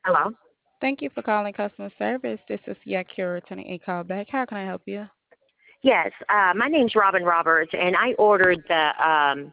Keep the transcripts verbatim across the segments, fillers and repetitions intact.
Hello. Thank you for calling customer service. This is Yakira returning a call back. How can I help you? Yes, uh, my name's Robin Roberts, and I ordered the um,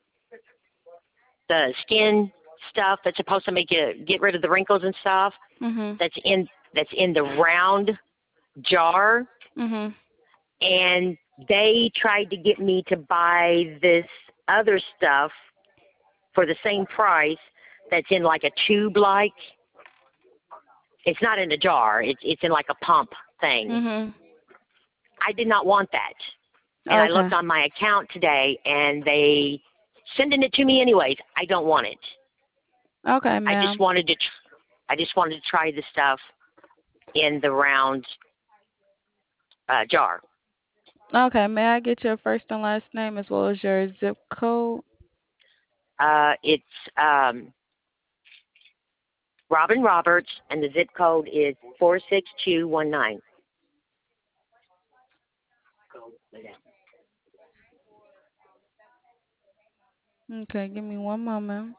the skin stuff that's supposed to make you get rid of the wrinkles and stuff. Mhm. That's in that's in the round jar, Mhm. and they tried to get me to buy this other stuff for the same price. That's in like a tube, like it's not in a jar. It's it's in like a pump thing. Mhm. I did not want that. And I Okay. looked on my account today, and they sending it to me anyways. I don't want it. Okay, I just ma'am. wanted to. Tr- I just wanted to try the stuff in the round uh, jar. Okay, may I get your first and last name as well as your zip code? Uh, it's um, Robin Roberts, and the zip code is four six two one nine. Okay, give me one moment.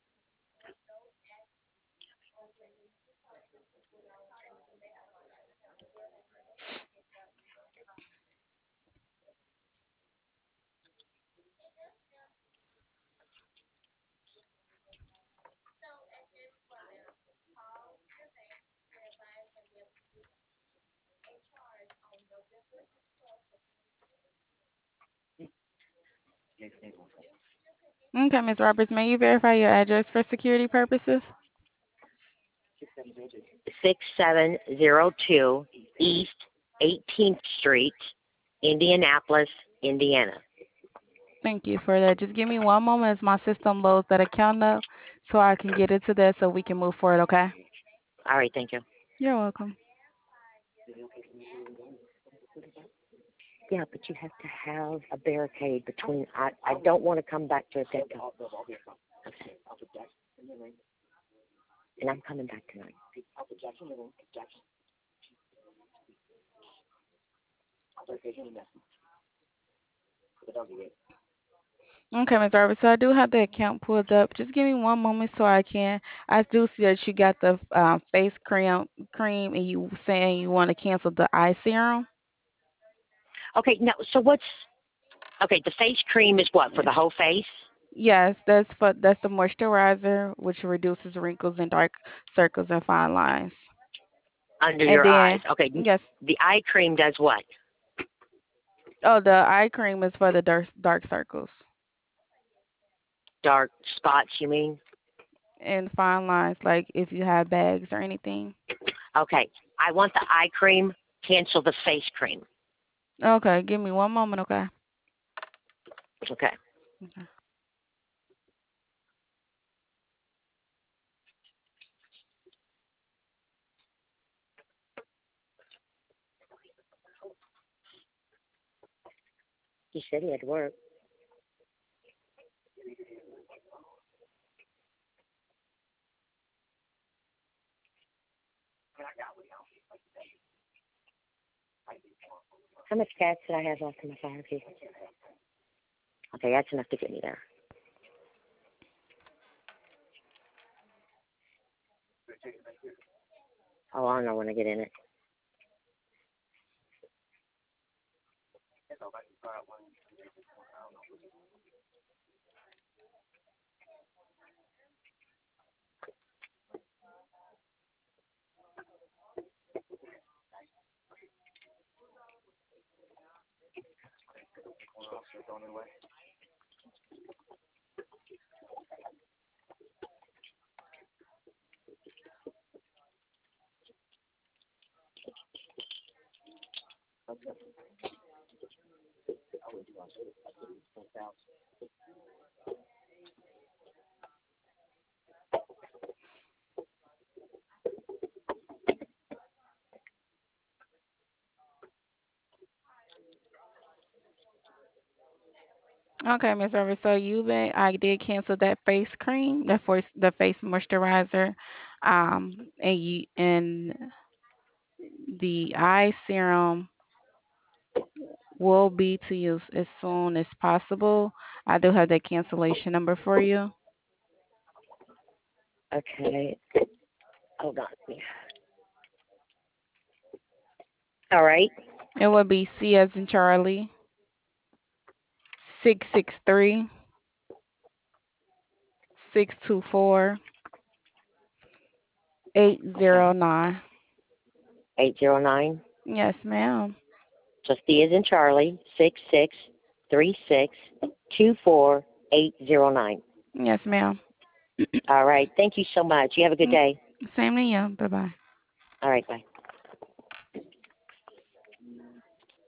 Okay, Miss Roberts, may you verify your address for security purposes? Six seven zero two East Eighteenth Street, Indianapolis, Indiana. Thank you for that. Just give me one moment as my system loads that account up so I can get into that so we can move forward, okay? All right, thank you. You're welcome. Yeah, but you have to have a barricade between. I I don't want to come back to a dead dog. Okay. And I'm coming back tonight. Okay, Miss Roberts, so I do have the account pulled up. Just give me one moment so I can. I do see that you got the um, face cream, cream, and you saying you want to cancel the eye serum. Okay, now so what's okay? The face cream is what for the whole face Yes, that's for that's the moisturizer, which reduces wrinkles and dark circles and fine lines. under And your eyes. then, Okay, yes, the eye cream does what? oh, the eye cream is for the dark dark circles Dark spots, you mean? and fine lines, like if you have bags or anything. Okay, I want the eye cream. Cancel the face cream. Okay, give me one moment, okay? Okay. Okay. He said he had to work. How much gas did I have left in my fire key? Okay, that's enough to get me there. Oh, I don't know when I get in it. Okay, Miss Roberts. So you been, I did cancel that face cream, that face, the face moisturizer, um, and you and the eye serum will be to use as soon as possible. I do have the cancellation number for you. Okay. hold on. All right. It would be C as in Charlie, six six three, six two four, eight zero Okay. nine. eight zero nine. Yes, ma'am. So C is in Charlie, six six three six two four eight zero nine. Yes, ma'am. All right. Thank you so much. You have a good day. Same to you. Bye bye. All right. Bye.